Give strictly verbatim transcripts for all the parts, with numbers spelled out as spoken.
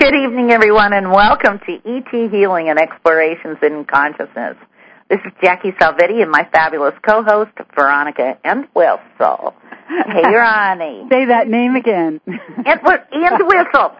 Good evening, everyone, and welcome to E T Healing and Explorations in Consciousness. This is Jackie Salvetti and my fabulous co-host, Veronica Entwistle. Hey, Ronnie. Say that name again. Entwistle.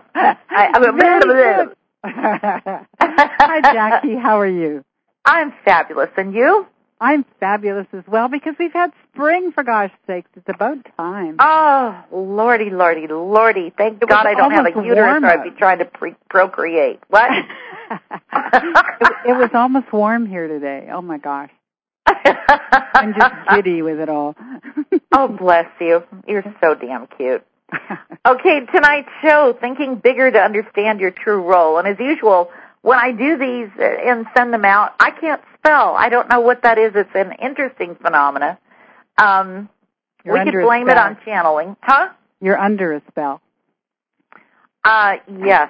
Hi, Jackie. How are you? I'm fabulous. And you? I'm fabulous as well because we've had spring, for gosh sakes. It's about time. Oh, lordy, lordy, lordy. Thank God I don't have a uterus or I'd be trying to pre- procreate. What? it, it was almost warm here today. Oh, my gosh. I'm just giddy with it all. Oh, bless you. You're so damn cute. Okay, tonight's show, Thinking Bigger to Understand Your True Role. And as usual, when I do these and send them out, I can't spell. I don't know what that is. It's an interesting phenomena. Um, we could blame it on channeling. Huh? You're under a spell. Uh, yes.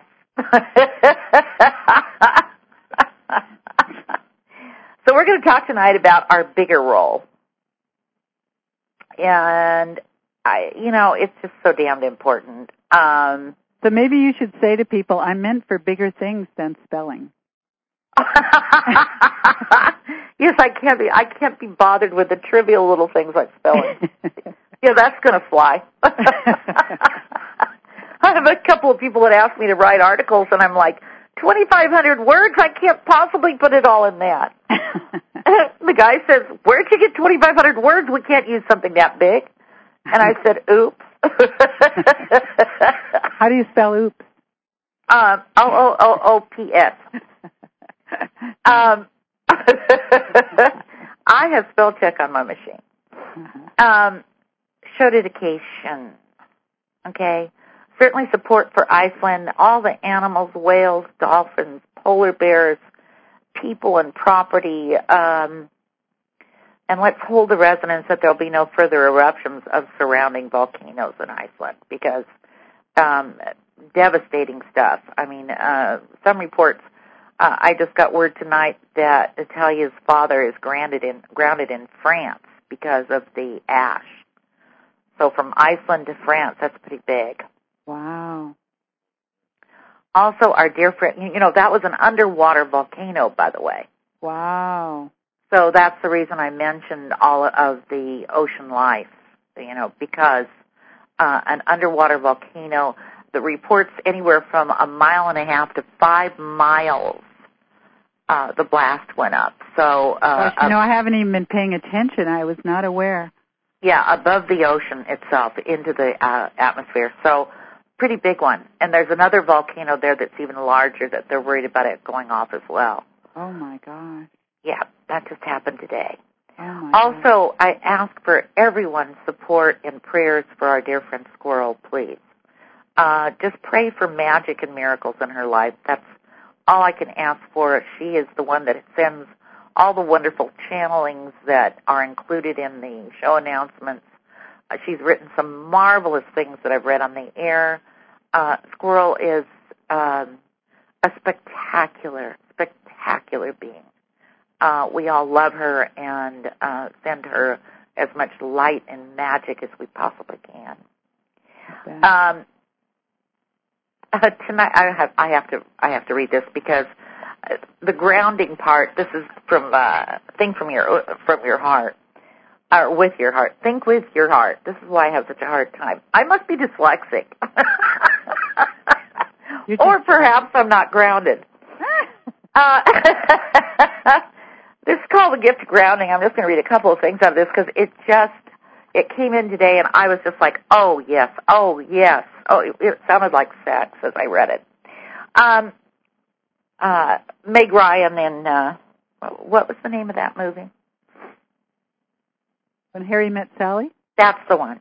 So we're going to talk tonight about our bigger role. And, I, you know, it's just so damned important. Um, so maybe you should say to people, I'm meant for bigger things than spelling. Yes, I can't be. I can't be bothered with the trivial little things like spelling. Yeah, that's going to fly. I have a couple of people that ask me to write articles, and I'm like, twenty-five hundred words? I can't possibly put it all in that. The guy says, where'd you get twenty-five hundred words? We can't use something that big. And I said, oops. How do you spell oops? Um, O O O O P S. Um, I have spell check on my machine. Um, show dedication. Okay. Certainly support for Iceland, all the animals, whales, dolphins, polar bears, people and property. Um, and let's hold the resonance that there'll be no further eruptions of surrounding volcanoes in Iceland because um, devastating stuff. I mean, uh, some reports. Uh, I just got word tonight that Natalia's father is grounded in grounded in France because of the ash. So from Iceland to France, that's pretty big. Wow. Also, our dear friend, you know, that was an underwater volcano, by the way. Wow. So that's the reason I mentioned all of the ocean life, you know, because uh, an underwater volcano, the reports anywhere from a mile and a half to five miles, uh, the blast went up. So, uh, Gosh, you know, I haven't even been paying attention. I was not aware. Yeah, above the ocean itself, into the uh, atmosphere. So, pretty big one. And there's another volcano there that's even larger that they're worried about it going off as well. Oh, my gosh. Yeah, that just happened today. Oh my also, God. I ask for everyone's support and prayers for our dear friend Squirrel, please. Uh, just pray for magic and miracles in her life. That's all I can ask for. She is the one that sends all the wonderful channelings that are included in the show announcements. Uh, she's written some marvelous things that I've read on the air. Uh, Squirrel is um, a spectacular, spectacular being. Uh, we all love her and uh, send her as much light and magic as we possibly can. Okay. Um, uh, tonight, I have I have to I have to read this because uh, the grounding part. This is from uh, think from your from your heart or with your heart. Think with your heart. This is why I have such a hard time. I must be dyslexic, or perhaps I'm not grounded. uh, This is called the gift of grounding. I'm just going to read a couple of things out of this because it just, it came in today and I was just like, oh, yes, oh, yes. Oh, it, it sounded like sex as I read it. Um, uh, Meg Ryan in, uh, what was the name of that movie? When Harry Met Sally? That's the one.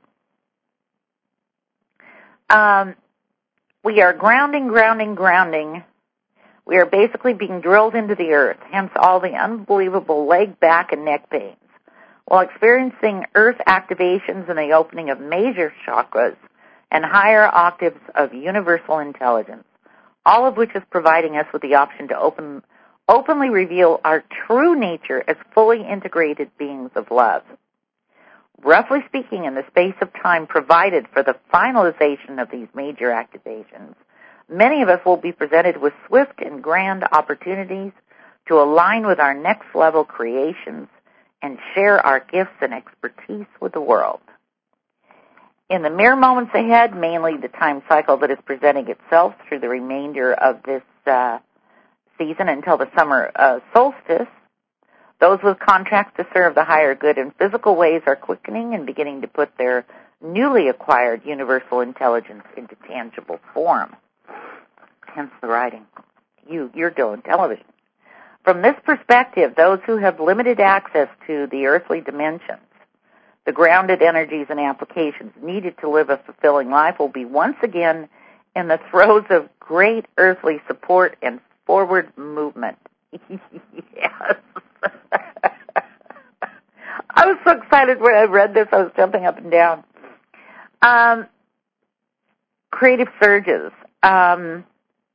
Um, we are grounding, grounding, grounding. We are basically being drilled into the earth, hence all the unbelievable leg, back, and neck pains, while experiencing earth activations and the opening of major chakras and higher octaves of universal intelligence, all of which is providing us with the option to open, openly reveal our true nature as fully integrated beings of love. Roughly speaking, in the space of time provided for the finalization of these major activations, many of us will be presented with swift and grand opportunities to align with our next-level creations and share our gifts and expertise with the world. In the mere moments ahead, mainly the time cycle that is presenting itself through the remainder of this uh, season until the summer uh, solstice, those with contracts to serve the higher good in physical ways are quickening and beginning to put their newly acquired universal intelligence into tangible form. Hence the writing. You, you're doing television. From this perspective, those who have limited access to the earthly dimensions, the grounded energies and applications needed to live a fulfilling life will be once again in the throes of great earthly support and forward movement. Yes. I was so excited when I read this. I was jumping up and down. Um, creative surges. Um,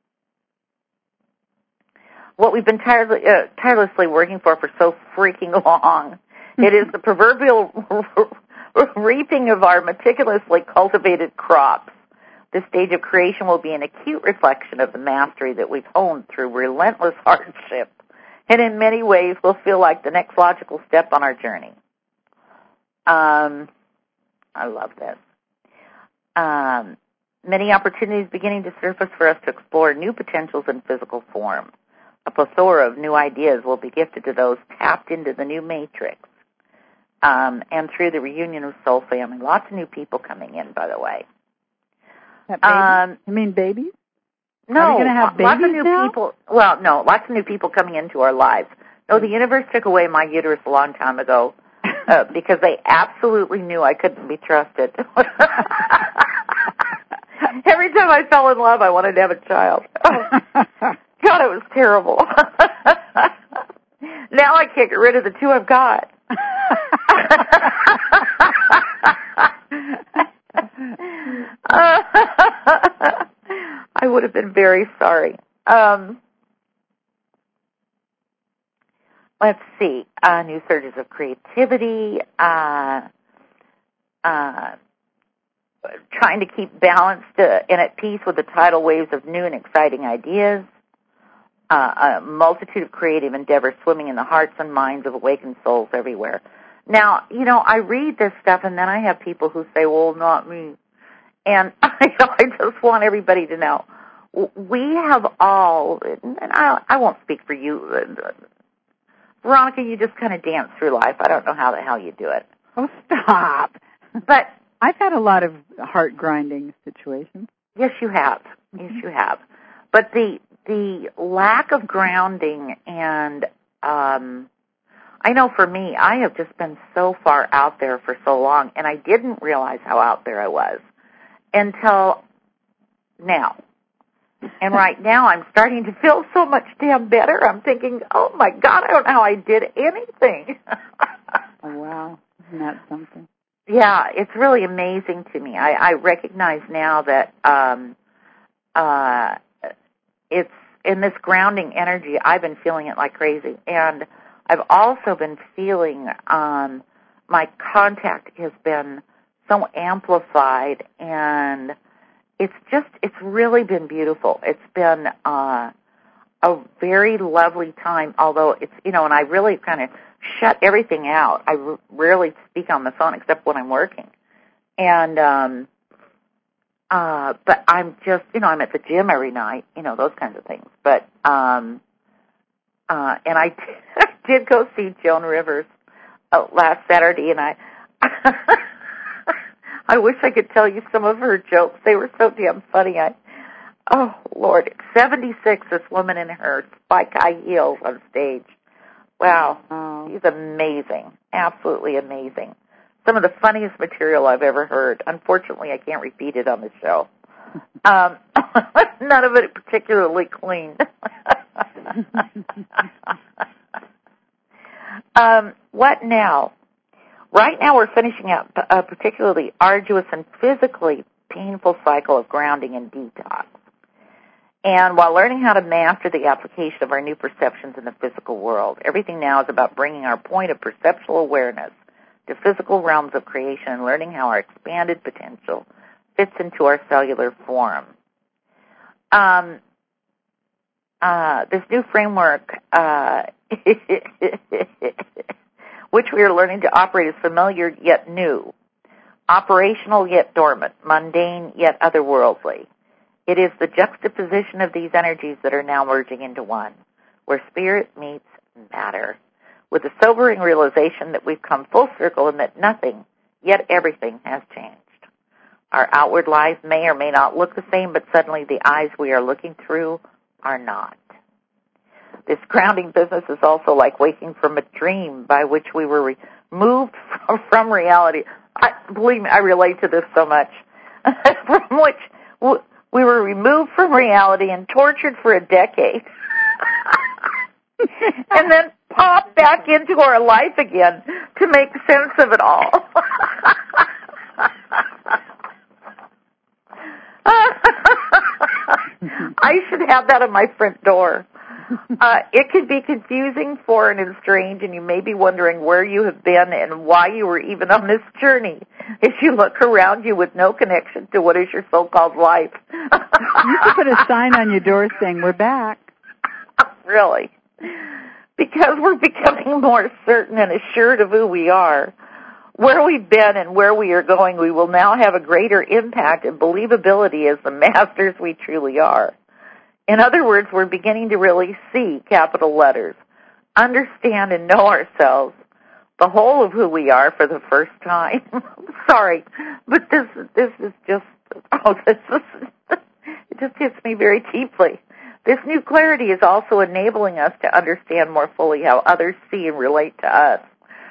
what we've been tirelessly, uh, tirelessly working for for so freaking long. It is the proverbial reaping of our meticulously cultivated crops. This stage of creation will be an acute reflection of the mastery that we've honed through relentless hardship, and in many ways will feel like the next logical step on our journey. Um, I love this. Um, many opportunities beginning to surface for us to explore new potentials in physical form. A plethora of new ideas will be gifted to those tapped into the new matrix. Um, and through the reunion of Soul Family. Lots of new people coming in, by the way. That baby? Um, you mean babies? No, Are we going to have babies lots of new now? people. Well, no, lots of new people coming into our lives. No, the universe took away my uterus a long time ago uh, because they absolutely knew I couldn't be trusted. Every time I fell in love, I wanted to have a child. Oh, God, it was terrible. Now I can't get rid of the two I've got. uh, I would have been very sorry. Um, let's see. Uh, new surges of creativity. Uh, uh, trying to keep balanced uh, and at peace with the tidal waves of new and exciting ideas. Uh, a multitude of creative endeavors swimming in the hearts and minds of awakened souls everywhere. Now, you know, I read this stuff, and then I have people who say, well, not me. And I, I just want everybody to know, we have all, and I, I won't speak for you, Veronica, you just kind of dance through life. I don't know how the hell you do it. Oh, stop. But I've had a lot of heart-grinding situations. Yes, you have. Yes, you have. But the the lack of grounding and, um, I know for me, I have just been so far out there for so long, and I didn't realize how out there I was until now. And right now I'm starting to feel so much damn better. I'm thinking, oh, my God, I don't know how I did anything. Oh, wow. Isn't that something? Yeah, it's really amazing to me. I, I recognize now that um, uh, it's in this grounding energy. I've been feeling it like crazy. And I've also been feeling um, my contact has been so amplified, and it's just, it's really been beautiful. It's been uh, a very lovely time, although it's, you know, and I really kind of shut everything out. I r- rarely speak on the phone except when I'm working. And, um, uh, but I'm just, you know, I'm at the gym every night, you know, those kinds of things. But, um, uh, and I, t- I did go see Joan Rivers uh, last Saturday, and I, I wish I could tell you some of her jokes. They were so damn funny. I, oh, Lord, seventy-six, this woman in her spike high heels on stage. Wow, oh. She's amazing, absolutely amazing. Some of the funniest material I've ever heard. Unfortunately, I can't repeat it on the show. Um, none of it particularly clean. um, what now? Right now we're finishing up a particularly arduous and physically painful cycle of grounding and detox. And while learning how to master the application of our new perceptions in the physical world, everything now is about bringing our point of perceptual awareness to physical realms of creation and learning how our expanded potential fits into our cellular form. um, uh, this new framework, uh, which we are learning to operate, is familiar yet new, operational yet dormant, mundane yet otherworldly. It is the juxtaposition of these energies that are now merging into one, where spirit meets matter, with the sobering realization that we've come full circle and that nothing, yet everything, has changed. Our outward lives may or may not look the same, but suddenly the eyes we are looking through are not. This grounding business is also like waking from a dream by which we were removed from, from reality. I, believe me, I relate to this so much. From which w- we were removed from reality and tortured for a decade. And then popped back into our life again to make sense of it all. I should have that on my front door. Uh, it can be confusing, foreign, and strange, and you may be wondering where you have been and why you were even on this journey as you look around you with no connection to what is your so-called life. You should put a sign on your door saying, "We're back." Really? Because we're becoming more certain and assured of who we are, where we've been and where we are going, we will now have a greater impact and believability as the masters we truly are. In other words, we're beginning to really see, capital letters, understand and know ourselves, the whole of who we are for the first time. Sorry, but this this is just, oh, this is, it just hits me very deeply. This new clarity is also enabling us to understand more fully how others see and relate to us.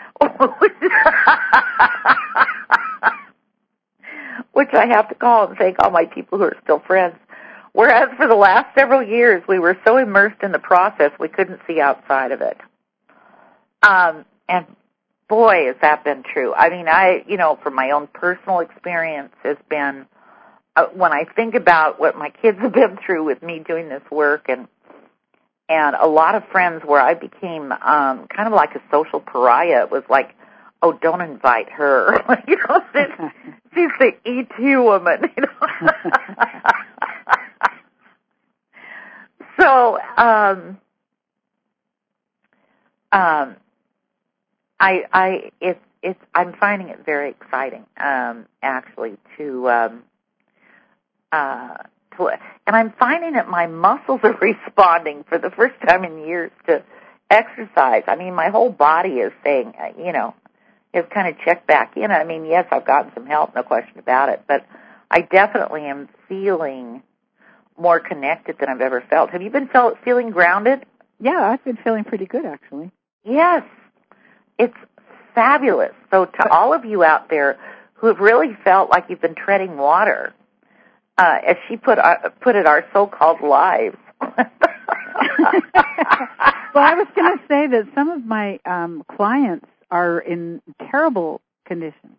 Which I have to call and thank all my people who are still friends. Whereas for the last several years, we were so immersed in the process, we couldn't see outside of it. Um, and boy, has that been true. I mean, I, you know, from my own personal experience, has been, uh, when I think about what my kids have been through with me doing this work, and and a lot of friends where I became um, kind of like a social pariah. It was like, oh, don't invite her. You know, she's, she's the E T woman, you know. So, um, um, I, I, it's, it's, I'm finding it very exciting, um, actually, to, um, uh, to, and I'm finding that my muscles are responding for the first time in years to exercise. I mean, my whole body is saying, you know, has kind of checked back in. I mean, yes, I've gotten some help, no question about it, but I definitely am feeling more connected than I've ever felt. Have you been felt, feeling grounded? Yeah, I've been feeling pretty good, actually. Yes. It's fabulous. So to all of you out there who have really felt like you've been treading water, uh, as she put, uh, put it, our so-called lives. Well, I was going to say that some of my um, clients are in terrible condition.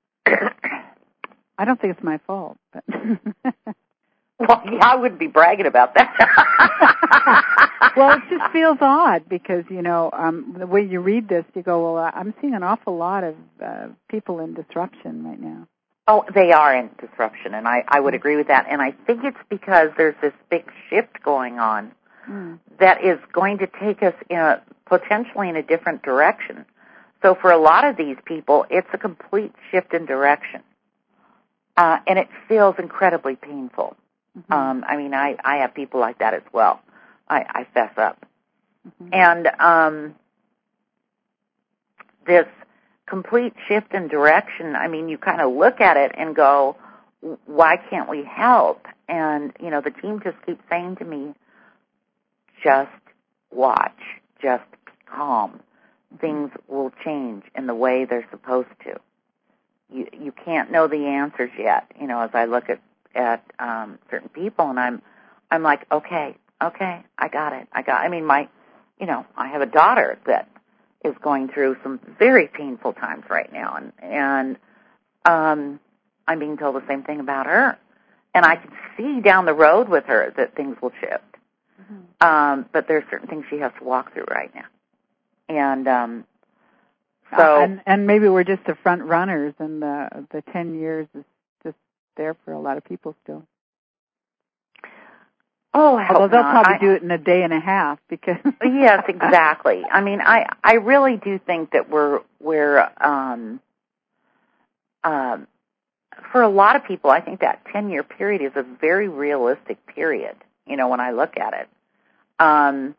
I don't think it's my fault, but... Well, yeah, I wouldn't be bragging about that. Well, it just feels odd because, you know, um, the way you read this, you go, well, I'm seeing an awful lot of uh, people in disruption right now. Oh, they are in disruption, and I, I would agree with that. And I think it's because there's this big shift going on mm. that is going to take us in a, potentially in a different direction. So for a lot of these people, it's a complete shift in direction, uh, and it feels incredibly painful. Mm-hmm. Um, I mean, I, I have people like that as well. I, I fess up. Mm-hmm. And um, this complete shift in direction, I mean, you kind of look at it and go, why can't we help? And, you know, the team just keeps saying to me, just watch, just be calm. Things will change in the way they're supposed to. You you can't know the answers yet, you know, as I look at at um, certain people, and I'm, I'm like, okay, okay, I got it, I got. I mean, my, you know, I have a daughter that is going through some very painful times right now, and and um, I'm being told the same thing about her, and I can see down the road with her that things will shift, mm-hmm. um, but there's certain things she has to walk through right now, and um, so uh, and and maybe we're just the front runners, and the the ten years is there for a lot of people still. Oh, I hope Although they'll not. probably I, do it in a day and a half because. Yes, exactly. I mean, I I really do think that we're we're um um for a lot of people, I think that ten year period is a very realistic period. You know, when I look at it, um,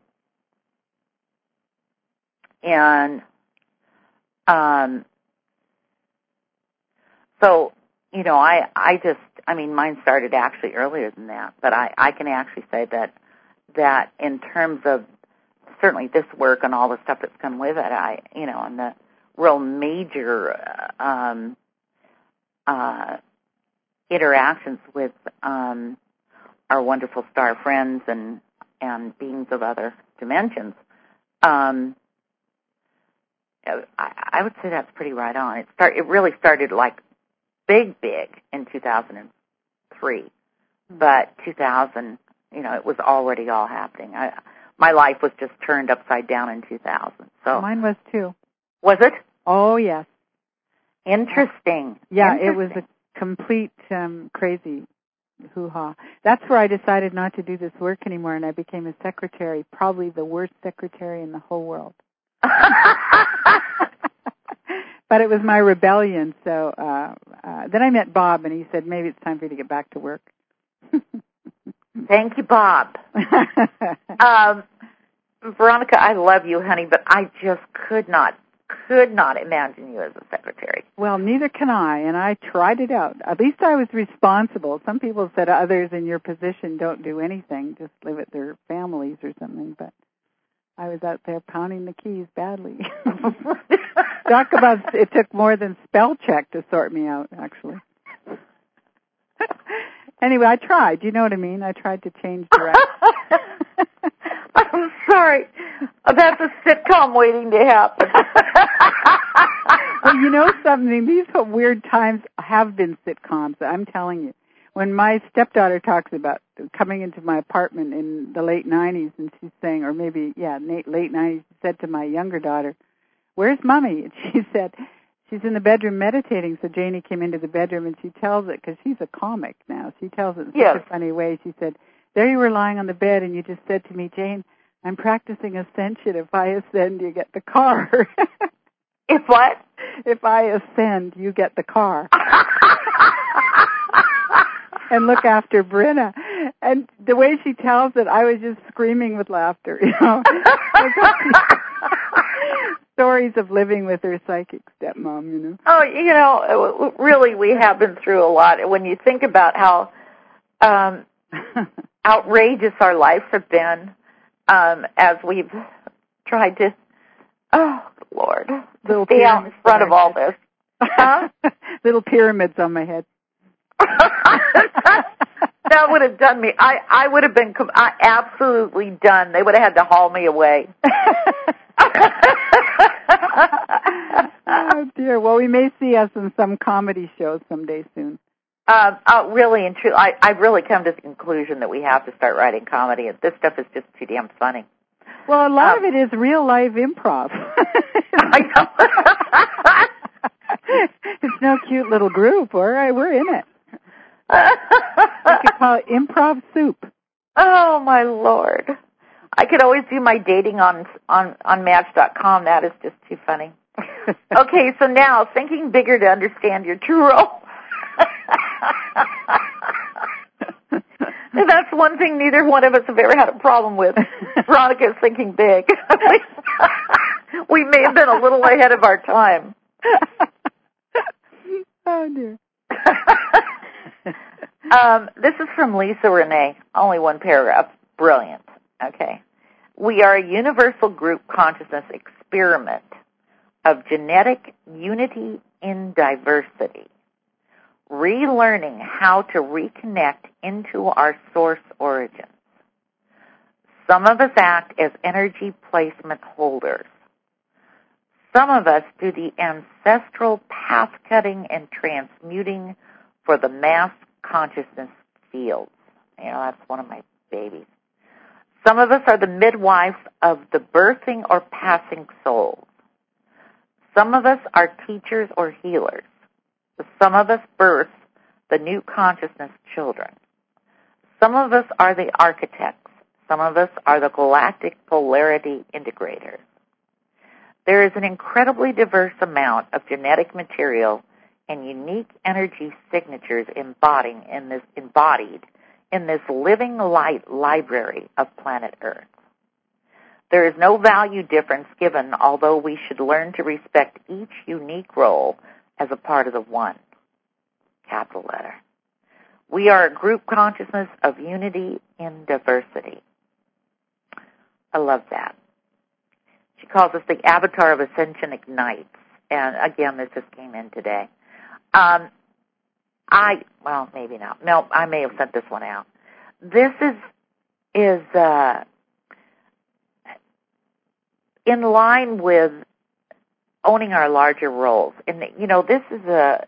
and um, so you know, I I just I mean, mine started actually earlier than that, but I I can actually say that that in terms of certainly this work and all the stuff that's come with it, I, you know, and the real major uh, um, uh, interactions with um, our wonderful star friends and, and beings of other dimensions, um, I, I would say that's pretty right on. It start, it really started like big, big in two thousand three, but two thousand, you know, it was already all happening. I, My life was just turned upside down in two thousand. So mine was too. Was it? Oh yes. Interesting. Yeah, Interesting. it was a complete um, crazy hoo-ha. That's where I decided not to do this work anymore, and I became a secretary, probably the worst secretary in the whole world. But it was my rebellion. So uh, uh, then I met Bob, and he said, maybe it's time for you to get back to work. Thank you, Bob. um, Veronica, I love you, honey, but I just could not, could not imagine you as a secretary. Well, neither can I, and I tried it out. At least I was responsible. Some people said others in your position don't do anything, just live with their families or something, but I was out there pounding the keys badly. Talk about, it took more than spell check to sort me out, actually. Anyway, I tried. You know what I mean? I tried to change direction. I'm sorry. That's a sitcom waiting to happen. Well, you know something? These weird times have been sitcoms, I'm telling you. When my stepdaughter talks about coming into my apartment in the late nineties, and she's saying, or maybe, yeah, late nineties, she said to my younger daughter, "Where's Mommy?" And she said, she's in the bedroom meditating. So Janie came into the bedroom, and she tells it, because she's a comic now, she tells it in yes. such a funny way. She said, "There you were lying on the bed, and you just said to me, 'Jane, I'm practicing ascension. If I ascend, you get the car.'" If what? If I ascend, you get the car. And look after Brenna. And the way she tells it, I was just screaming with laughter, you know. Stories of living with her psychic stepmom, you know. Oh, you know, really, we have been through a lot. When you think about how um, outrageous our lives have been um, as we've tried to, oh, Lord, Little stay out in front of all this. Huh? Little pyramids on my head. That would have done me. I, I would have been I, absolutely done. They would have had to haul me away. Oh, dear. Well, we may see us in some comedy shows someday soon. Uh, uh, really and true. I, I've really come to the conclusion that we have to start writing comedy. This stuff is just too damn funny. Well, a lot um, of it is real life improv. I know. It's no cute little group. All right, we're in it. We could call it improv soup. Oh, my Lord. I could always do my dating on on, on Match dot com. That is just too funny. Okay, so now, thinking bigger to understand your true role. That's one thing neither one of us have ever had a problem with. Veronica is thinking big. We may have been a little ahead of our time. Oh, dear. um, this is from Lisa Renee. Only one paragraph. Brilliant. Okay. We are a universal group consciousness experiment of genetic unity in diversity, relearning how to reconnect into our source origins. Some of us act as energy placement holders. Some of us do the ancestral path cutting and transmuting for the mass consciousness fields. You know, that's one of my babies. Some of us are the midwives of the birthing or passing souls. Some of us are teachers or healers. Some of us birth the new consciousness children. Some of us are the architects. Some of us are the galactic polarity integrators. There is an incredibly diverse amount of genetic material and unique energy signatures embodied in this, embodied in this living light library of planet Earth. There is no value difference given, although we should learn to respect each unique role as a part of the one. Capital letter. We are a group consciousness of unity in diversity. I love that. She calls us the avatar of Ascension Ignites. And again, this just came in today. Um, I, well, maybe not. No, I may have sent this one out. This is, is, uh, in line with owning our larger roles. And, you know, this is a,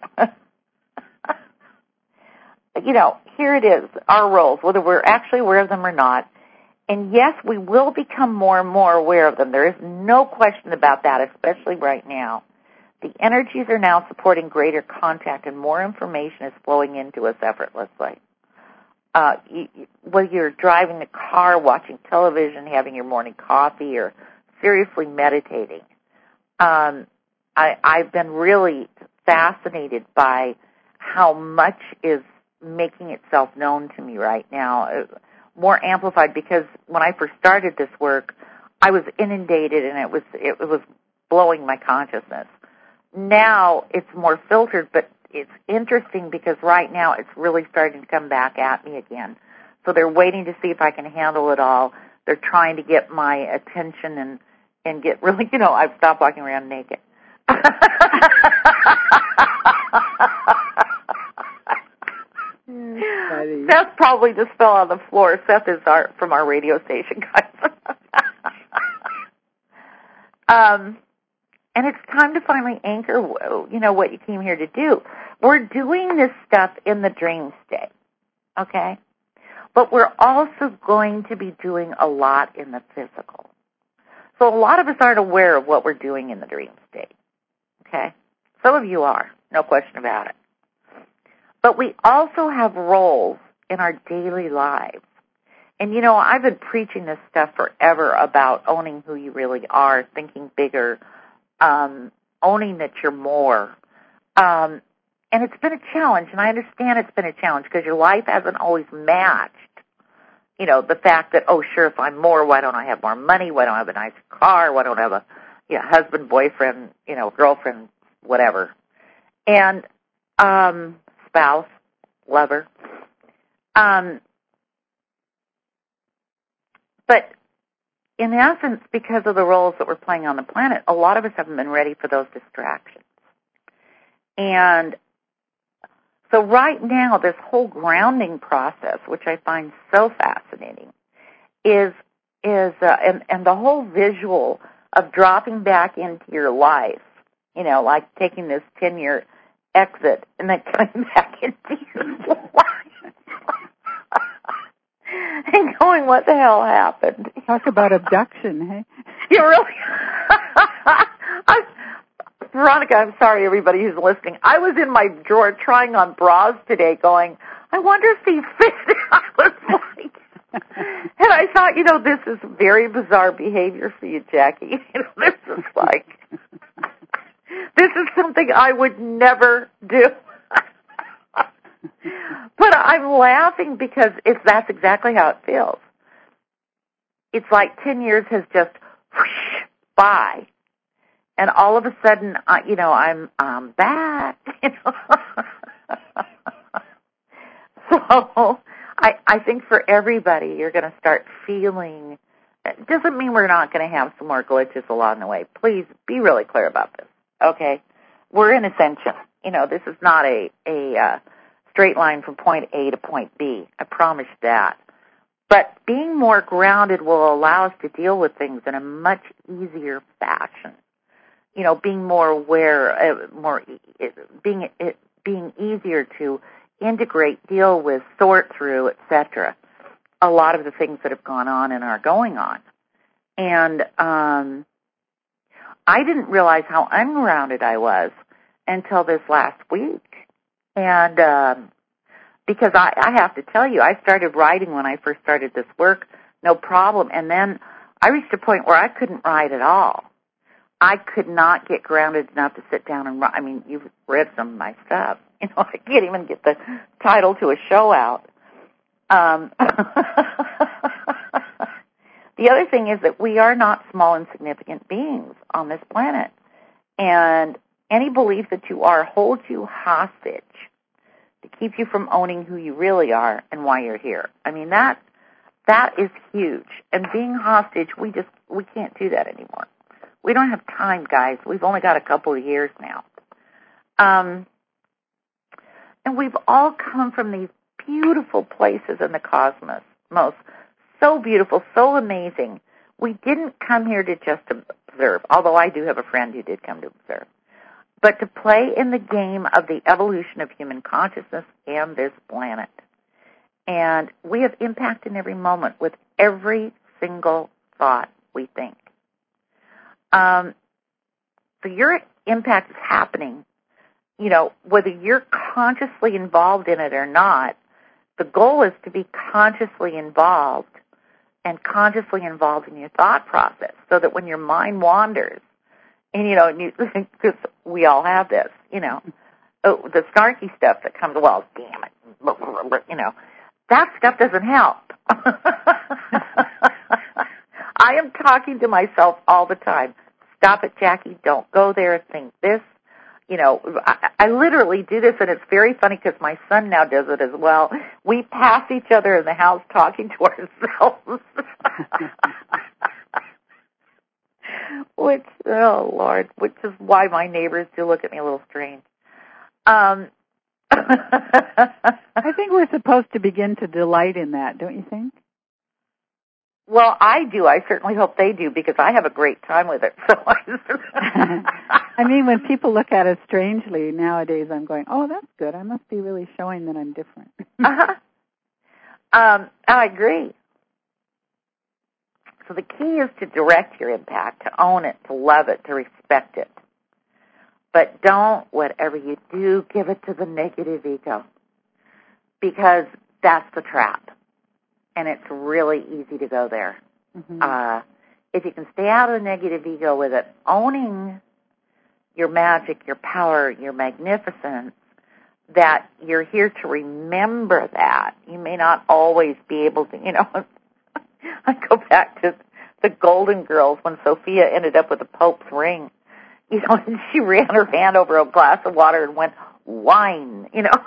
you know, here it is, our roles, whether we're actually aware of them or not. And yes, we will become more and more aware of them. There is no question about that, especially right now. The energies are now supporting greater contact and more information is flowing into us effortlessly. Uh, you, whether you're driving the car, watching television, having your morning coffee, or seriously meditating, um, I, I've been really fascinated by how much is making itself known to me right now, more amplified, because when I first started this work, I was inundated and it was it was blowing my consciousness. Now it's more filtered, but it's interesting because right now it's really starting to come back at me again. So they're waiting to see if I can handle it all. They're trying to get my attention and, and get really, you know, I've stopped walking around naked. Seth probably just fell on the floor. Seth is our from our radio station, guys. um, and it's time to finally anchor, you know, what you came here to do. We're doing this stuff in the dream state, okay? But we're also going to be doing a lot in the physical. So a lot of us aren't aware of what we're doing in the dream state, okay? Some of you are, no question about it. But we also have roles in our daily lives. And, you know, I've been preaching this stuff forever about owning who you really are, thinking bigger, um, owning that you're more. Um, and it's been a challenge, and I understand it's been a challenge because your life hasn't always matched, you know, the fact that, oh, sure, if I'm more, why don't I have more money? Why don't I have a nicer car? Why don't I have a, you know, husband, boyfriend, you know, girlfriend, whatever. And, um... spouse, lover. Um, but in essence, because of the roles that we're playing on the planet, a lot of us haven't been ready for those distractions. And so right now, this whole grounding process, which I find so fascinating, is, is uh, and, and the whole visual of dropping back into your life, you know, like taking this ten-year exit and then coming back into your life and going, what the hell happened? Talk about abduction, hey? You really? I, Veronica, I'm sorry, everybody who's listening. I was in my drawer trying on bras today going, I wonder if these fit. I was like, and I thought, you know, this is very bizarre behavior for you, Jackie. You know, this is like... This is something I would never do. But I'm laughing because it's that's exactly how it feels. It's like ten years has just whoosh by, and all of a sudden, uh, you know, I'm I'm back. You know? So I I think for everybody, you're going to start feeling. It doesn't mean we're not going to have some more glitches along the way. Please be really clear about this. Okay, we're in ascension. You know, this is not a a uh, straight line from point A to point B. I promise that. But being more grounded will allow us to deal with things in a much easier fashion. You know, being more aware, uh, more being it, being easier to integrate, deal with, sort through, et cetera. A lot of the things that have gone on and are going on, and um. I didn't realize how ungrounded I was until this last week. And um, because I, I have to tell you, I started writing when I first started this work, no problem, and then I reached a point where I couldn't write at all. I could not get grounded enough to sit down and write. I mean, you've read some of my stuff. You know, I can't even get the title to a show out. Um, the other thing is that we are not small, insignificant beings on this planet. And any belief that you are holds you hostage to keep you from owning who you really are and why you're here. I mean, that that is huge. And being hostage, we just, we can't do that anymore. We don't have time, guys. We've only got a couple of years now. Um, and we've all come from these beautiful places in the cosmos. Most so beautiful, so amazing. We didn't come here to just observe, although I do have a friend who did come to observe, but to play in the game of the evolution of human consciousness and this planet. And we have impact in every moment with every single thought we think. Um, so your impact is happening, you know, whether you're consciously involved in it or not. The goal is to be consciously involved and consciously involved in your thought process so that when your mind wanders, and, you know, because we all have this, you know, oh, the snarky stuff that comes, well, damn it, you know, that stuff doesn't help. I am talking to myself all the time. Stop it, Jackie. Don't go there. Think this. You know, I, I literally do this, and it's very funny because my son now does it as well. We pass each other in the house talking to ourselves. Which, oh, Lord, which is why my neighbors do look at me a little strange. Um, I think we're supposed to begin to delight in that, don't you think? Well, I do. I certainly hope they do because I have a great time with it. So I mean, when people look at us strangely nowadays, I'm going, oh, that's good. I must be really showing that I'm different. uh-huh. Um, I agree. So the key is to direct your impact, to own it, to love it, to respect it. But don't, whatever you do, give it to the negative ego because that's the trap. And it's really easy to go there. Mm-hmm. Uh, if you can stay out of the negative ego with it, owning your magic, your power, your magnificence, that you're here to remember that. You may not always be able to, you know, I go back to the Golden Girls when Sophia ended up with the Pope's ring, you know, and she ran her hand over a glass of water and went, wine, you know.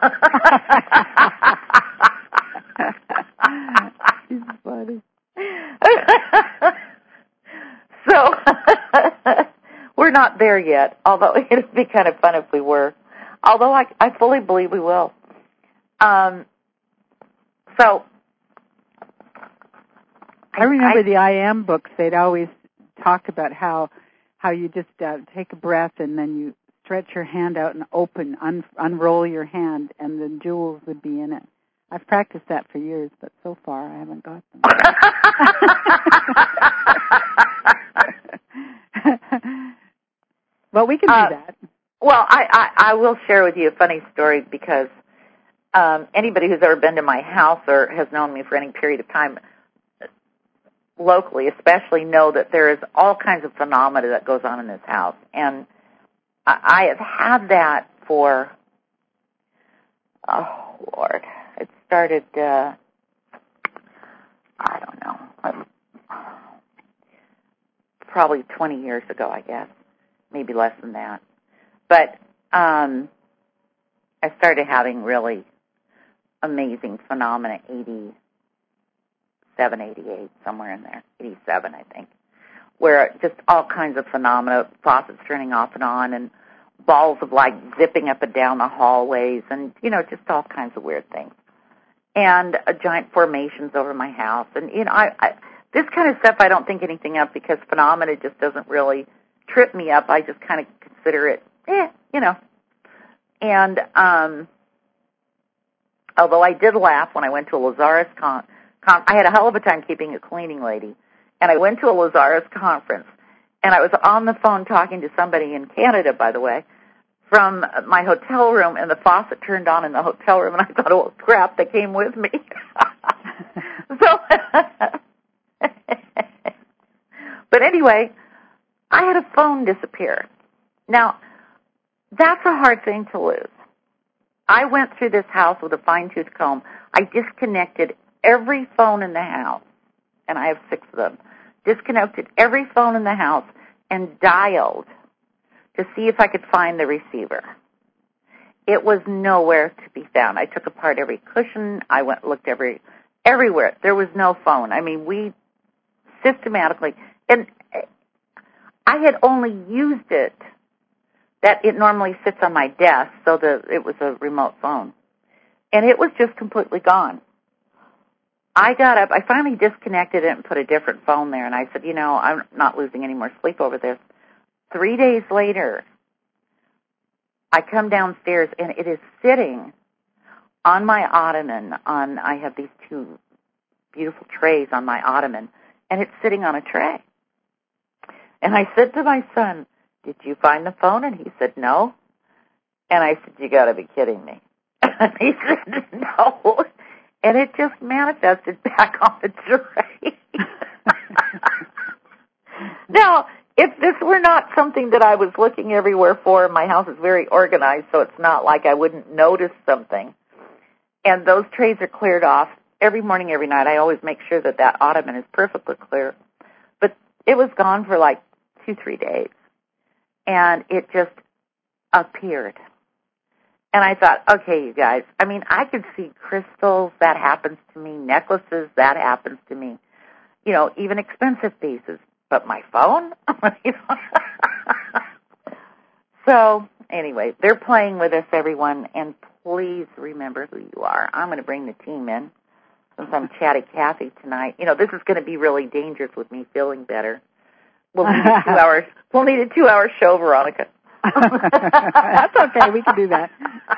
She's funny. So, we're not there yet, although it would be kind of fun if we were. Although I, I fully believe we will. Um, so, I remember I, the I Am books. They'd always talk about how how you just uh, take a breath and then you stretch your hand out and open, un, unroll your hand, and the jewels would be in it. I've practiced that for years, but so far I haven't got them. Well, we can do uh, that. Well, I, I, I will share with you a funny story because um, anybody who's ever been to my house or has known me for any period of time, locally especially, know that there is all kinds of phenomena that goes on in this house. And I, I have had that for, oh, Lord, it started, uh, I don't know, probably twenty years ago, I guess, maybe less than that. But um, I started having really amazing phenomena, eighty-seven, eighty-eight, somewhere in there, eighty-seven, I think, where just all kinds of phenomena, faucets turning off and on, and balls of light zipping up and down the hallways, and, you know, just all kinds of weird things. And uh, giant formations over my house. And, you know, I, I this kind of stuff I don't think anything of because phenomena just doesn't really trip me up. I just kind of consider it, eh, you know. And um, although I did laugh when I went to a Lazarus con, con, I had a hell of a time keeping a cleaning lady. And I went to a Lazarus conference, and I was on the phone talking to somebody in Canada, by the way, from my hotel room, and the faucet turned on in the hotel room, and I thought, oh, crap, they came with me. so, but anyway, I had a phone disappear. Now, that's a hard thing to lose. I went through this house with a fine-tooth comb. I disconnected every phone in the house, and I have six of them, disconnected every phone in the house and dialed to see if I could find the receiver. It was nowhere to be found. I took apart every cushion. I went looked every everywhere. There was no phone. I mean, we systematically, and I had only used it that it normally sits on my desk, so that it was a remote phone. And it was just completely gone. I got up. I finally disconnected it and put a different phone there, and I said, you know, I'm not losing any more sleep over this. Three days later, I come downstairs, and it is sitting on my ottoman. On I have these two beautiful trays on my ottoman, and it's sitting on a tray. And I said to my son, did you find the phone? And he said, no. And I said, you got to be kidding me. And he said, no. And it just manifested back on the tray. Now, if this were not something that I was looking everywhere for, my house is very organized, so it's not like I wouldn't notice something. And those trays are cleared off every morning, every night. I always make sure that that ottoman is perfectly clear. But it was gone for like two, three days. And it just appeared. And I thought, okay, you guys, I mean, I could see crystals, that happens to me, necklaces, that happens to me, you know, even expensive pieces. But my phone? So, anyway, they're playing with us, everyone, and please remember who you are. I'm going to bring the team in since I'm Chatty Cathy tonight. You know, this is going to be really dangerous with me feeling better. We'll need a two-hour, we'll need a two-hour show, Veronica. That's okay. We can do that.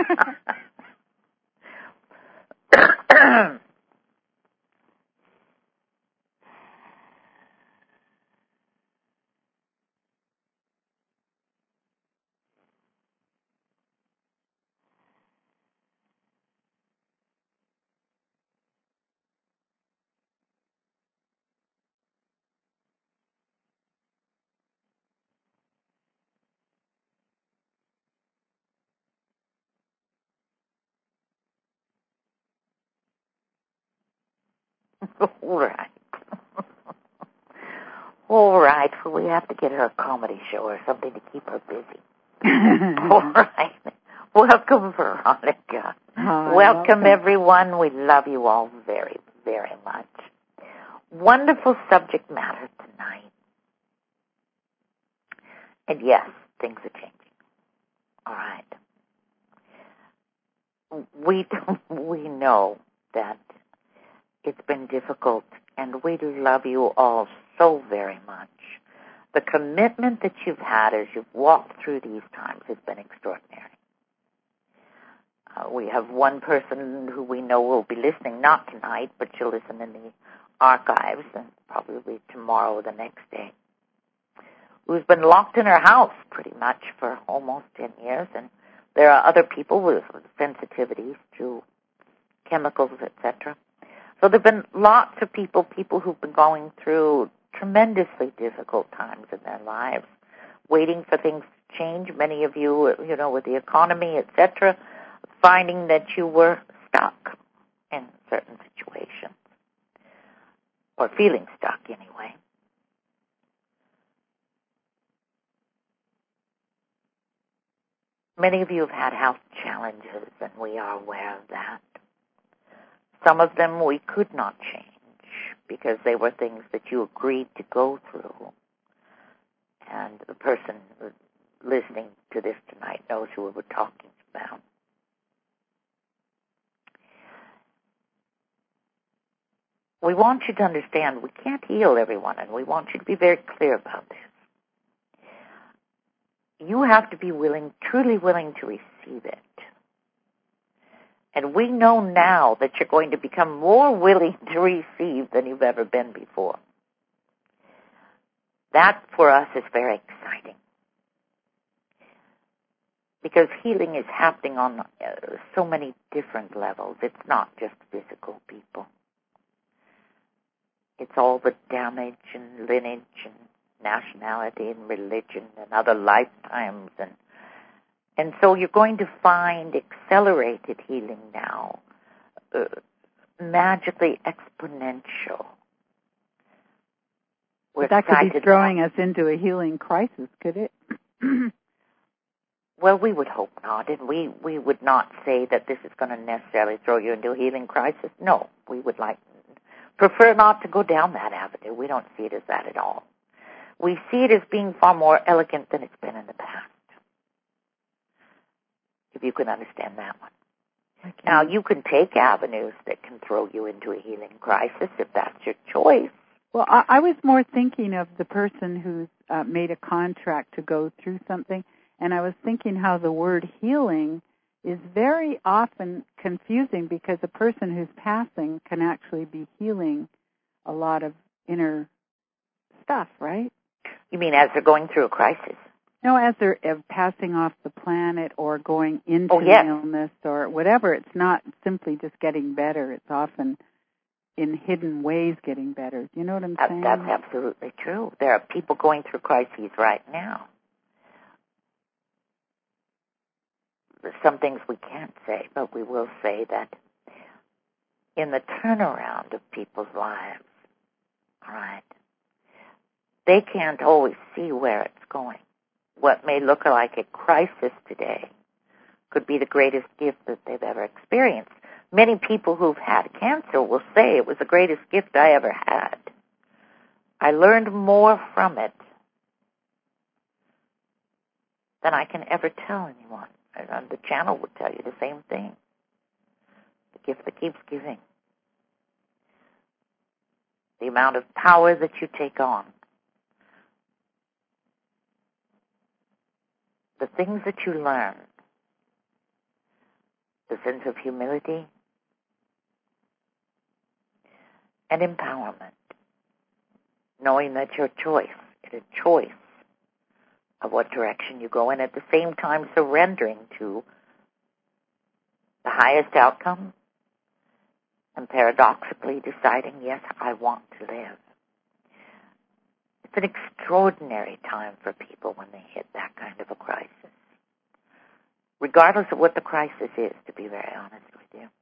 All right. All right. Well, we have to get her a comedy show or something to keep her busy. All right. Welcome, Veronica. Hi, welcome, welcome, everyone. We love you all very, very much. Wonderful subject matter tonight. And yes, things are changing. All right. We we know that it's been difficult, and we love you all so very much. The commitment that you've had as you've walked through these times has been extraordinary. Uh, we have one person who we know will be listening, not tonight, but she'll listen in the archives, and probably tomorrow or the next day, who's been locked in her house pretty much for almost ten years, and there are other people with sensitivities to chemicals, et cetera. So there have been lots of people, people who've been going through tremendously difficult times in their lives, waiting for things to change. Many of you, you know, with the economy, et cetera, finding that you were stuck in certain situations, or feeling stuck anyway. Many of you have had health challenges, and we are aware of that. Some of them we could not change because they were things that you agreed to go through. And the person listening to this tonight knows who we're talking about. We want you to understand we can't heal everyone, and we want you to be very clear about this. You have to be willing, truly willing to receive it. And we know now that you're going to become more willing to receive than you've ever been before. That, for us, is very exciting. because healing is happening on uh, so many different levels. It's not just physical, people. It's all the damage and lineage and nationality and religion and other lifetimes. And and so you're going to find accelerated healing now, uh, magically exponential. But that could be throwing us into a healing crisis, could it? Well, we would hope not, and we, we would not say that this is going to necessarily throw you into a healing crisis. No, we would like prefer not to go down that avenue. We don't see it as that at all. We see it as being far more elegant than it's been in the past, if you can understand that one. Okay. Now, you can take avenues that can throw you into a healing crisis if that's your choice. Well, I, I was more thinking of the person who's uh, made a contract to go through something, and I was thinking how the word healing is very often confusing because a person who's passing can actually be healing a lot of inner stuff, right? You mean as they're going through a crisis? No, as they're uh, passing off the planet or going into oh, yes. illness or whatever. It's not simply just getting better. It's often in hidden ways getting better. Do you know what I'm that, saying? That's absolutely true. There are people going through crises right now. There's some things we can't say, but we will say that in the turnaround of people's lives, all right, they can't always see where it's going. What may look like a crisis today could be the greatest gift that they've ever experienced. Many people who've had cancer will say it was the greatest gift I ever had. I learned more from it than I can ever tell anyone. And the channel would tell you the same thing. The gift that keeps giving. The amount of power that you take on. The things that you learn. The sense of humility and empowerment. Knowing that your choice is a choice of what direction you go in, at the same time surrendering to the highest outcome and paradoxically deciding, yes, I want to live. It's an extraordinary time for people when they hit that kind of a crisis, regardless of what the crisis is, to be very honest with you.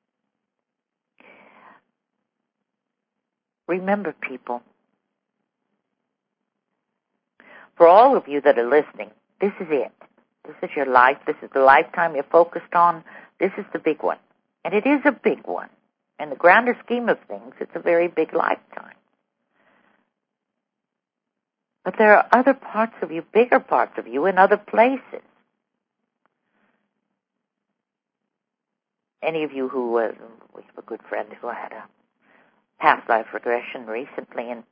Remember, people, for all of you that are listening, this is it. This is your life. This is the lifetime you're focused on. This is the big one. And it is a big one. In the grander scheme of things, it's a very big lifetime. But there are other parts of you, bigger parts of you, in other places. Any of you who, uh, we have a good friend who had a past life regression recently, and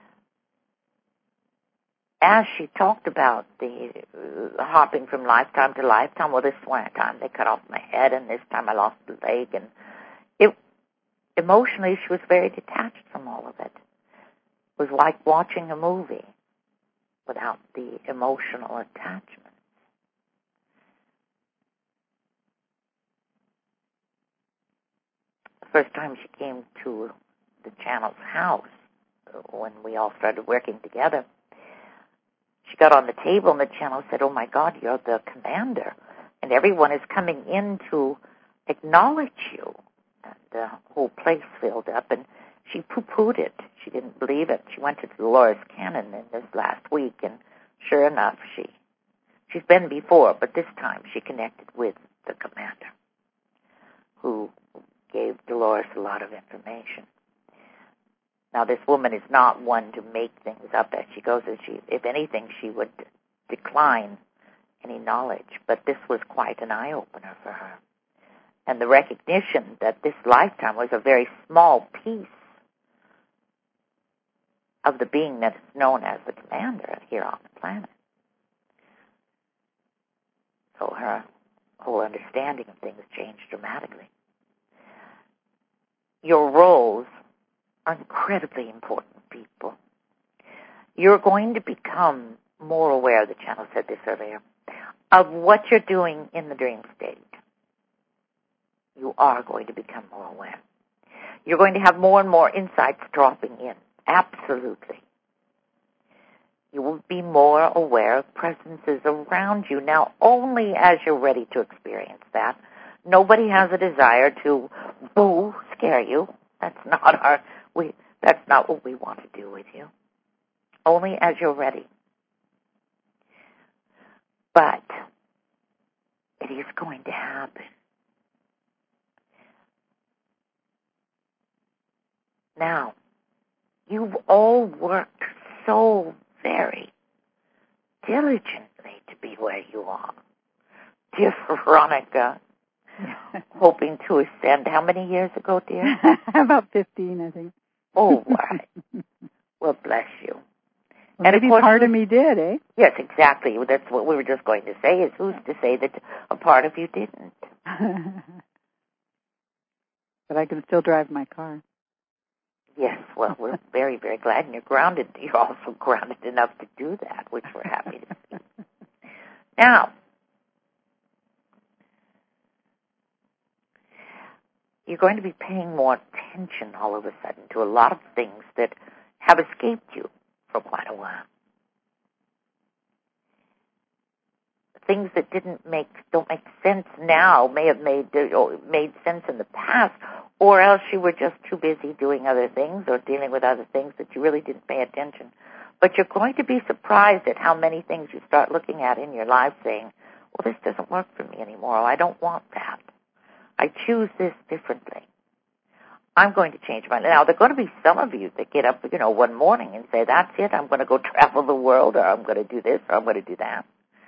as she talked about the uh, hopping from lifetime to lifetime, well, this one time they cut off my head, and this time I lost a leg, and it emotionally she was very detached from all of it. It was like watching a movie without the emotional attachment. The first time she came to the channel's house, when we all started working together, she got on the table and the channel said, "Oh my God, you're the commander, and everyone is coming in to acknowledge you." And the whole place filled up, and she poo-pooed it. She didn't believe it. She went to Dolores Cannon in this last week, and sure enough, she, she's been before, but this time she connected with the commander, who gave Dolores a lot of information. Now, this woman is not one to make things up as she goes. As she, if anything, she would decline any knowledge. But this was quite an eye-opener for her. And the recognition that this lifetime was a very small piece of the being that is known as the commander here on the planet. So her whole understanding of things changed dramatically. Your roles are incredibly important, people. You're going to become more aware, the channel said this earlier, of what you're doing in the dream state, you are going to become more aware. You're going to have more and more insights dropping in. Absolutely. You will be more aware of presences around you. Now, only as you're ready to experience that. Nobody has a desire to, boo, scare you. That's not our, we, that's not what we want to do with you. Only as you're ready. But it is going to happen. Now, you've all worked so very diligently to be where you are. Dear Veronica, hoping to ascend. How many years ago, dear? About fifteen, I think. Oh, right. Well, bless you. Well, and maybe of course, part of me did, eh? Yes, exactly. That's what we were just going to say, is who's to say that a part of you didn't? But I can still drive my car. Yes, well, we're very, very glad. And you're grounded. You're also grounded enough to do that, which we're happy to see. Now, you're going to be paying more attention all of a sudden to a lot of things that have escaped you for quite a while. Things that didn't make, don't make sense now may have made or made sense in the past, or else you were just too busy doing other things or dealing with other things that you really didn't pay attention. But you're going to be surprised at how many things you start looking at in your life saying, well, this doesn't work for me anymore. I don't want that. I choose this differently. I'm going to change my... Now, there are going to be some of you that get up, you know, one morning and say, that's it, I'm going to go travel the world, or I'm going to do this, or I'm going to do that.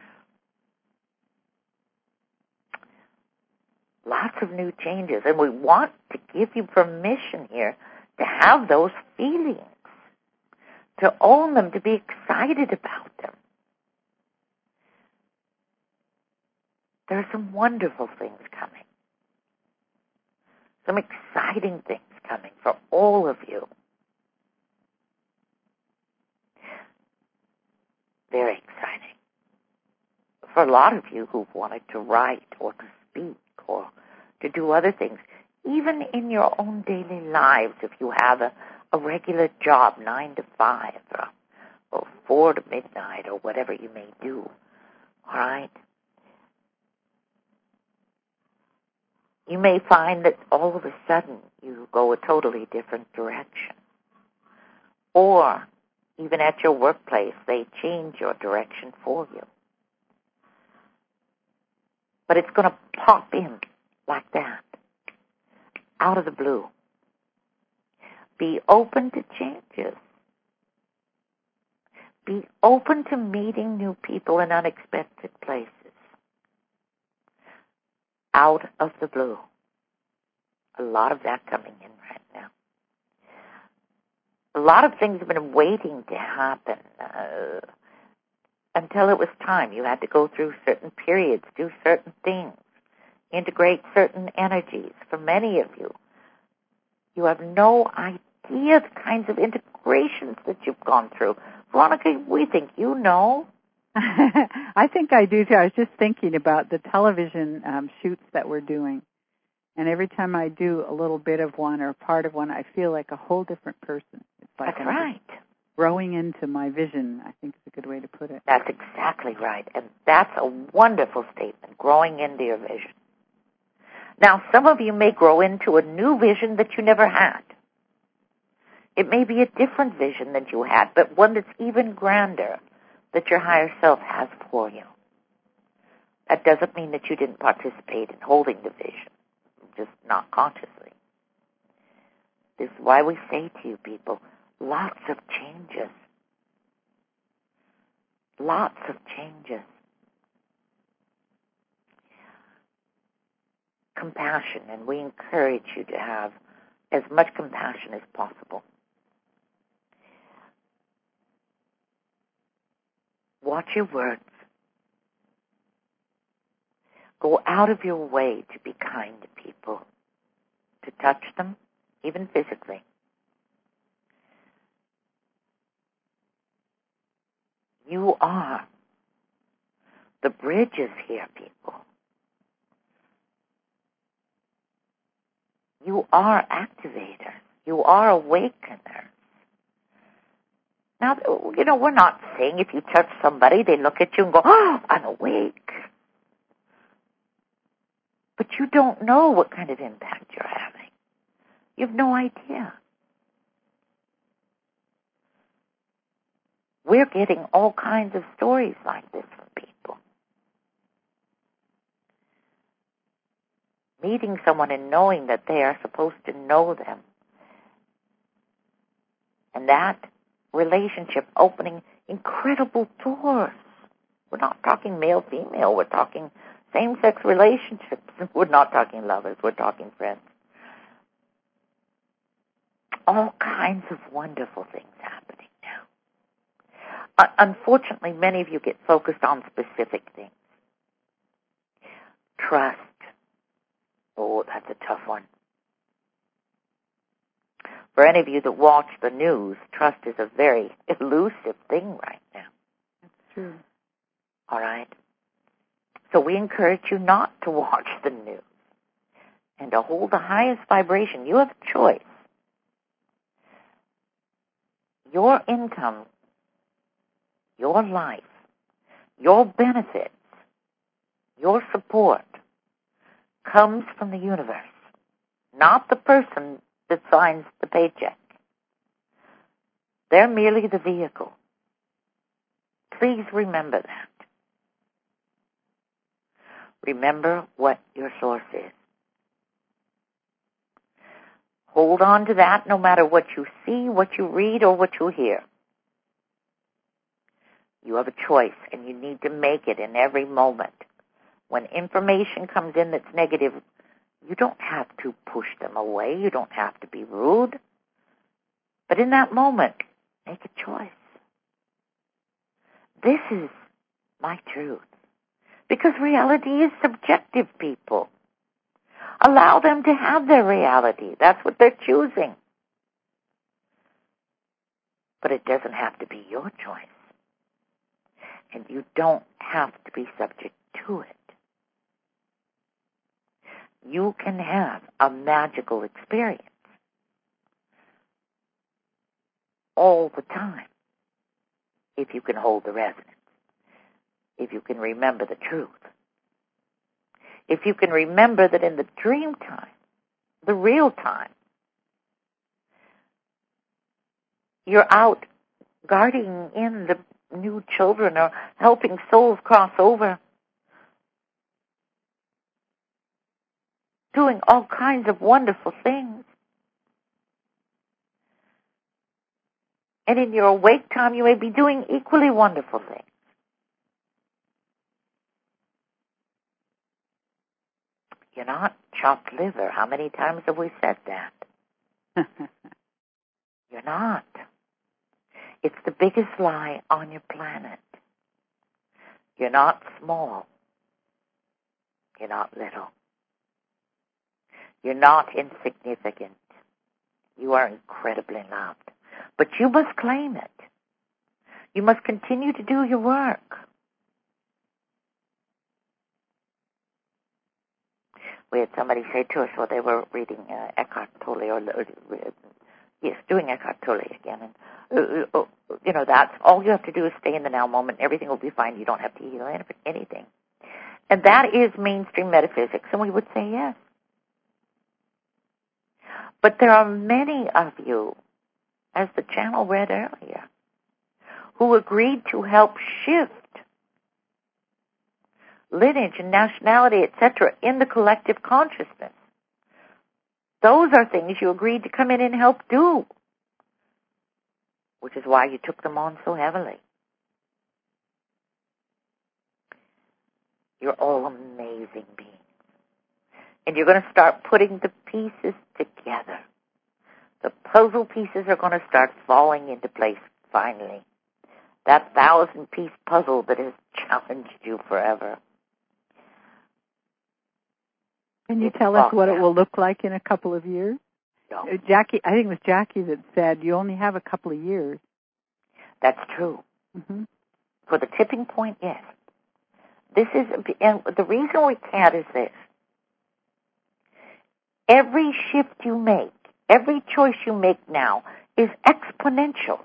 Lots of new changes, and we want to give you permission here to have those feelings, to own them, to be excited about them. There are some wonderful things coming, some exciting things coming for all of you. Very exciting. For a lot of you who've wanted to write or to speak, or to do other things, even in your own daily lives, if you have a, a regular job, nine to five, or, or four to midnight, or whatever you may do, all right? You may find that all of a sudden you go a totally different direction. Or, even at your workplace, they change your direction for you. But it's going to pop in like that, out of the blue. Be open to changes. Be open to meeting new people in unexpected places. Out of the blue. A lot of that coming in right now. A lot of things have been waiting to happen uh, until it was time. You had to go through certain periods, do certain things, integrate certain energies. For many of you, you have no idea the kinds of integrations that you've gone through. Veronica, we think you know. I think I do, too. I was just thinking about the television um, shoots that we're doing. And every time I do a little bit of one or part of one, I feel like a whole different person. It's like That's I'm right. growing into my vision, I think is a good way to put it. That's exactly right. And that's a wonderful statement, growing into your vision. Now, some of you may grow into a new vision that you never had. It may be a different vision than you had, but one that's even grander that your higher self has for you. That doesn't mean that you didn't participate in holding the vision, just not consciously. This is why we say to you people, lots of changes. Lots of changes. Compassion, and we encourage you to have as much compassion as possible. Watch your words. Go out of your way to be kind to people, to touch them, even physically. You are The bridge is here, people. You are activators. You are awakeners. Now, you know, we're not saying if you touch somebody, they look at you and go, oh, I'm awake. But you don't know what kind of impact you're having. You have no idea. We're getting all kinds of stories like this from people. Meeting someone and knowing that they are supposed to know them. And that relationship opening incredible doors. We're not talking male-female. We're talking same-sex relationships. We're not talking lovers. We're talking friends. All kinds of wonderful things happening now. Uh, unfortunately, many of you get focused on specific things. Trust. Oh, that's a tough one. For any of you that watch the news, trust is a very elusive thing right now. That's true. All right? So we encourage you not to watch the news and to hold the highest vibration. You have a choice. Your income, your life, your benefits, your support comes from the universe, not the person that signs the paycheck. They're merely the vehicle. Please remember that. Remember what your source is. Hold on to that no matter what you see, what you read, or what you hear. You have a choice, and you need to make it in every moment. When information comes in that's negative, you don't have to push them away. You don't have to be rude. But in that moment, make a choice. This is my truth. Because reality is subjective, people. Allow them to have their reality. That's what they're choosing. But it doesn't have to be your choice. And you don't have to be subject to it. You can have a magical experience all the time if you can hold the resonance, if you can remember the truth, if you can remember that in the dream time, the real time, you're out guarding in the new children or helping souls cross over, doing all kinds of wonderful things. And in your awake time, you may be doing equally wonderful things. You're not chopped liver. How many times have we said that? You're not. It's the biggest lie on your planet. You're not small. You're not little. You're not insignificant. You are incredibly loved. But you must claim it. You must continue to do your work. We had somebody say to us while they were reading uh, Eckhart Tolle, or uh, yes, doing Eckhart Tolle again, and uh, uh, you know, that's all you have to do is stay in the now moment. Everything will be fine. You don't have to heal anything. And that is mainstream metaphysics, and we would say yes. But there are many of you, as the channel read earlier, who agreed to help shift lineage and nationality, et cetera, in the collective consciousness. Those are things you agreed to come in and help do, which is why you took them on so heavily. You're all amazing beings. And you're going to start putting the pieces together. The puzzle pieces are going to start falling into place finally. That thousand-piece puzzle that has challenged you forever. Can you It's tell us what out. it will look like in a couple of years? No. Jackie, I think it was Jackie that said you only have a couple of years. That's true. Mm-hmm. For the tipping point, yes. This is, and the reason we can't is this. Every shift you make, every choice you make now is exponential.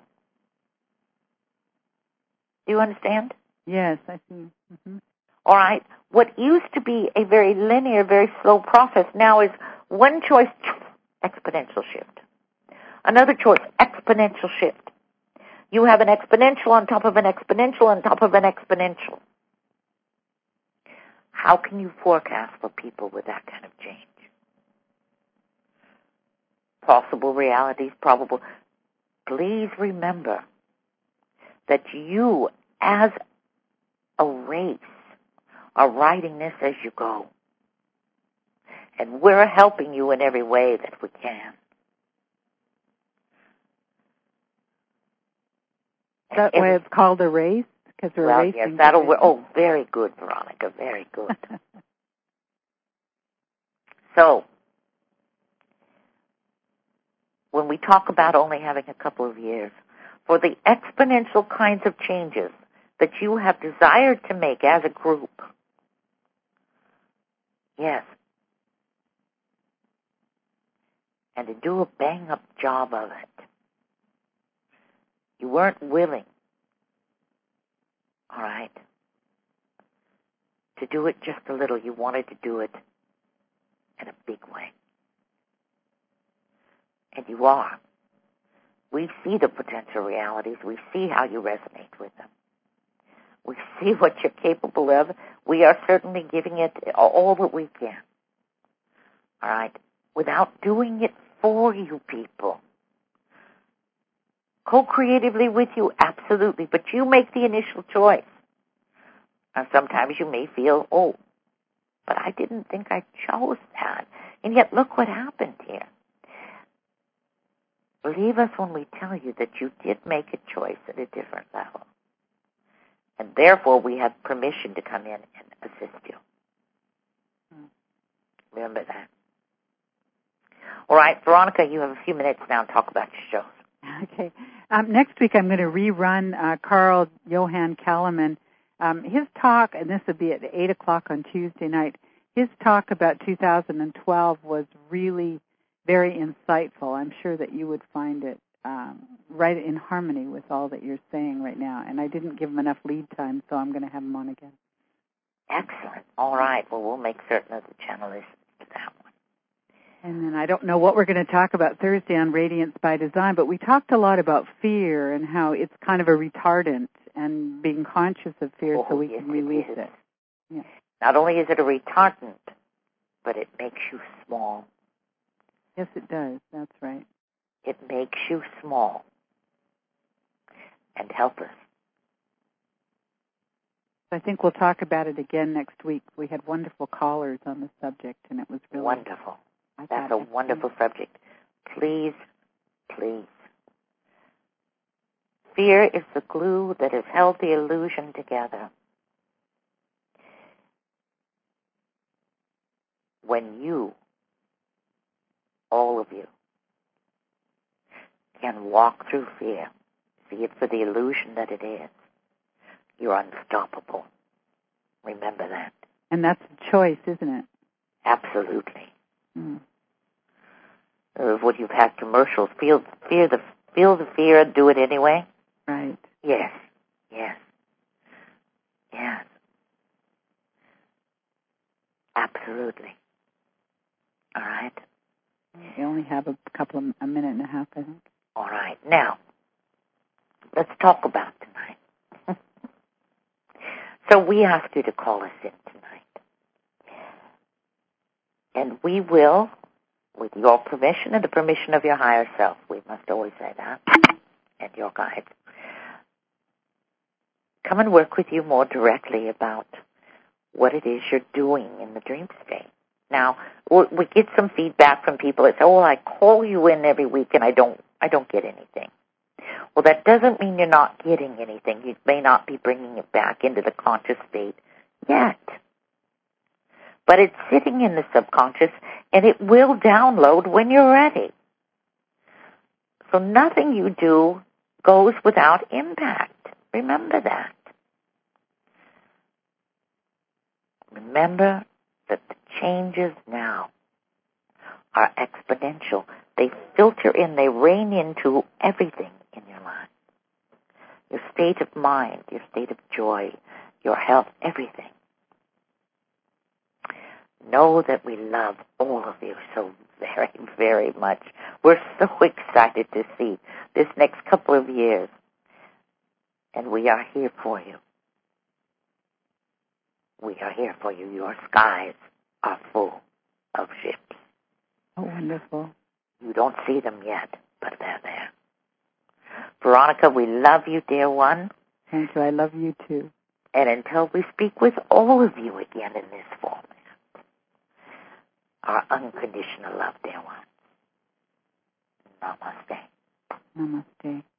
Do you understand? Yes, I see. Mm-hmm. All right. What used to be a very linear, very slow process now is one choice, exponential shift. Another choice, exponential shift. You have an exponential on top of an exponential on top of an exponential. How can you forecast for people with that kind of change? Possible realities, probable. Please remember that you, as a race, are writing this as you go. And we're helping you in every way that we can. That and, way it's called a race? Because we're well, racing. Yes, that'll work. Oh, very good, Veronica, very good. So, when we talk about only having a couple of years, for the exponential kinds of changes that you have desired to make as a group, yes, and to do a bang-up job of it, you weren't willing, all right, to do it just a little. You wanted to do it in a big way. And you are. We see the potential realities. We see how you resonate with them. We see what you're capable of. We are certainly giving it all that we can. All right? Without doing it for you people. Co-creatively with you, absolutely. But you make the initial choice. And sometimes you may feel, oh, but I didn't think I chose that. And yet look what happened here. Believe us when we tell you that you did make a choice at a different level. And therefore, we have permission to come in and assist you. Remember that. All right, Veronica, you have a few minutes now to talk about your shows. Okay. Um, next week, I'm going to rerun uh, Carl Johan Kalaman. Um, his talk, and this will be at eight o'clock on Tuesday night, his talk about two thousand twelve was really very insightful. I'm sure that you would find it um, right in harmony with all that you're saying right now. And I didn't give him enough lead time, so I'm going to have him on again. Excellent. All right. Well, we'll make certain that the channel is to that one. And then I don't know what we're going to talk about Thursday on Radiance by Design, but we talked a lot about fear and how it's kind of a retardant and being conscious of fear oh, so we yes, can release it. it. Yeah. Not only is it a retardant, but it makes you small. Yes, it does. That's right. It makes you small and helpless. I think we'll talk about it again next week. We had wonderful callers on the subject, and it was really wonderful. I That's a wonderful subject. Please, please. Fear is the glue that has held the illusion together. When you, all of you, can walk through fear, see it for the illusion that it is, you're unstoppable. Remember that. And that's a choice, isn't it? Absolutely. Mm. Uh, what you've had commercials, feel, fear the, feel the fear and do it anyway. Right. Yes, yes, yes. Absolutely. All right? We only have a couple of, a minute and a half, I think. All right. Now, let's talk about tonight. So we asked you to call us in tonight. And we will, with your permission and the permission of your higher self, we must always say that, and your guides, come and work with you more directly about what it is you're doing in the dream state. Now, we get some feedback from people that say, oh, I call you in every week and I don't, I don't get anything. Well, that doesn't mean you're not getting anything. You may not be bringing it back into the conscious state yet. But it's sitting in the subconscious, and it will download when you're ready. So nothing you do goes without impact. Remember that. Remember that the changes now are exponential. They filter in, they rain into everything in your life. Your state of mind, your state of joy, your health, everything. Know that we love all of you so very, very much. We're so excited to see this next couple of years. And we are here for you. We are here for you. Your skies are full of ships. Oh, wonderful. You don't see them yet, but they're there. Veronica, we love you, dear one. Thank you. I love you, too. And until we speak with all of you again in this format, our unconditional love, dear one. Namaste. Namaste.